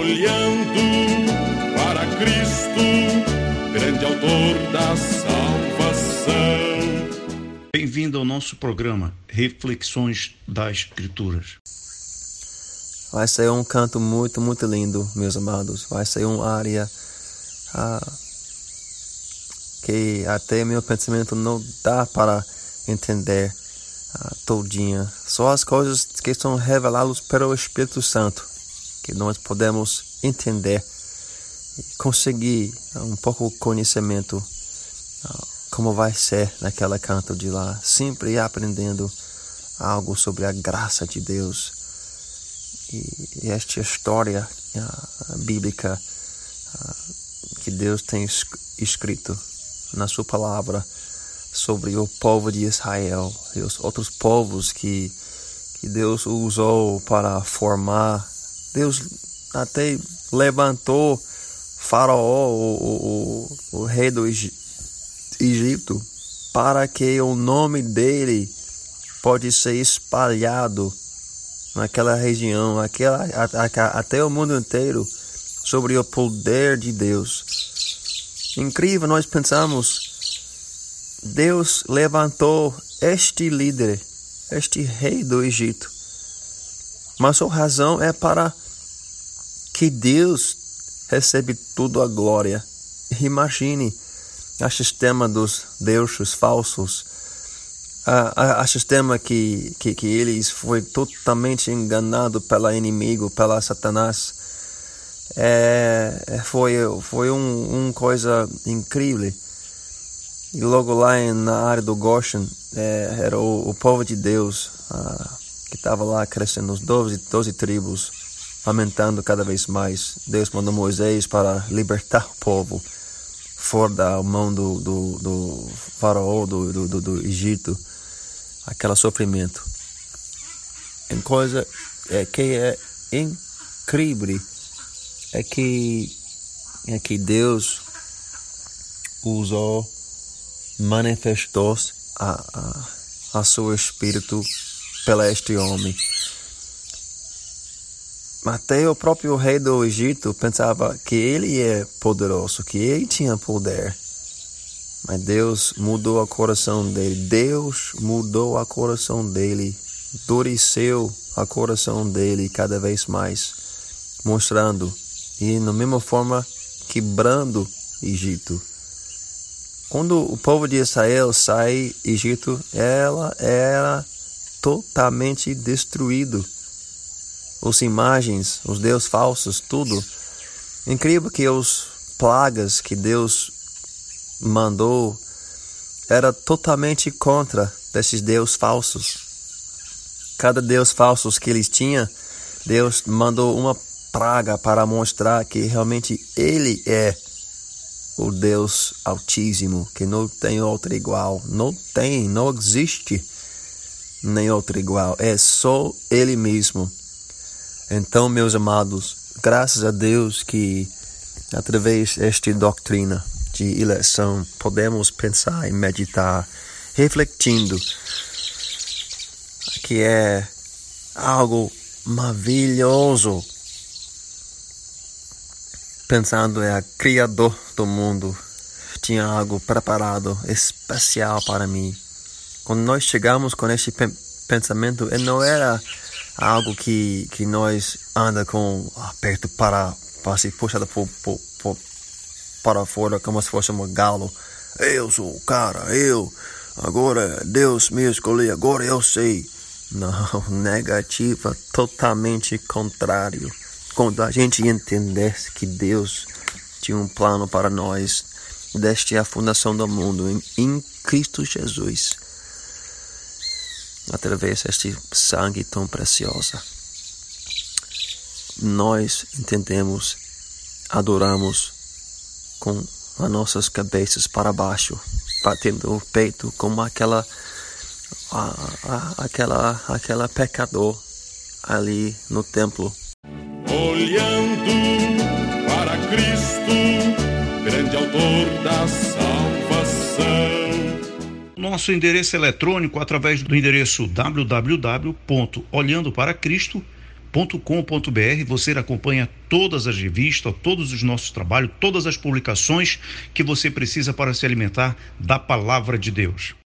Olhando para Cristo, grande autor da salvação. Bem-vindo ao nosso programa Reflexões das Escrituras. Vai ser um canto muito, muito lindo, meus amados. Vai ser uma área que até meu pensamento não dá para entender todinha. Só as coisas que são reveladas pelo Espírito Santo que nós podemos entender e conseguir um pouco de conhecimento como vai ser naquela canto de lá, sempre aprendendo algo sobre a graça de Deus e esta história bíblica que Deus tem escrito na sua palavra sobre o povo de Israel e os outros povos que Deus usou para formar. Deus até levantou Faraó, o rei do Egito, para que o nome dele pode ser espalhado naquela região, até o mundo inteiro, sobre o poder de Deus. Incrível, nós pensamos, Deus levantou este líder, este rei do Egito, mas a razão é para que Deus recebe toda a glória. Imagine o sistema dos deuses falsos, o sistema que eles foi totalmente enganado pelo inimigo, pela Satanás. Foi uma coisa incrível. E logo lá na área do Goshen, era o povo de Deus que estava lá crescendo, os 12 tribos, aumentando cada vez mais. Deus mandou Moisés para libertar o povo fora da mão do faraó, do Egito, aquele sofrimento. Uma coisa que é incrível é que Deus manifestou a seu espírito pela este homem. Até o próprio rei do Egito pensava que ele é poderoso, que ele tinha poder. Mas Deus mudou o coração dele. Deus mudou o coração dele. Endureceu o coração dele cada vez mais. Mostrando. E na mesma forma, quebrando Egito. Quando o povo de Israel sai do Egito, ela era totalmente destruído. As imagens, os deuses falsos, tudo. Incrível que os plagas que Deus mandou era totalmente contra desses deuses falsos. Cada deus falso que eles tinham, Deus mandou uma praga para mostrar que realmente Ele é o Deus Altíssimo, que não tem outro igual. Não existe nem outro igual. É só Ele mesmo. Então, meus amados, graças a Deus que através desta doutrina de eleição podemos pensar e meditar, refletindo, que é algo maravilhoso. Pensando o Criador do mundo tinha algo preparado, especial para mim. Quando nós chegamos com este pensamento, não era algo que nós anda com aperto para ser puxado para fora como se fosse um galo. Eu sou o cara, agora Deus me escolheu, agora eu sei. Não, negativa, totalmente contrário. Quando a gente entendesse que Deus tinha um plano para nós, desde a fundação do mundo, em Cristo Jesus, através deste sangue tão precioso, nós entendemos, adoramos com as nossas cabeças para baixo, batendo o peito como aquela pecador ali no templo. Olhando para Cristo, grande autor da salvação. Nosso endereço eletrônico através do endereço www.olhandoparacristo.com.br você acompanha todas as revistas, todos os nossos trabalhos, todas as publicações que você precisa para se alimentar da palavra de Deus.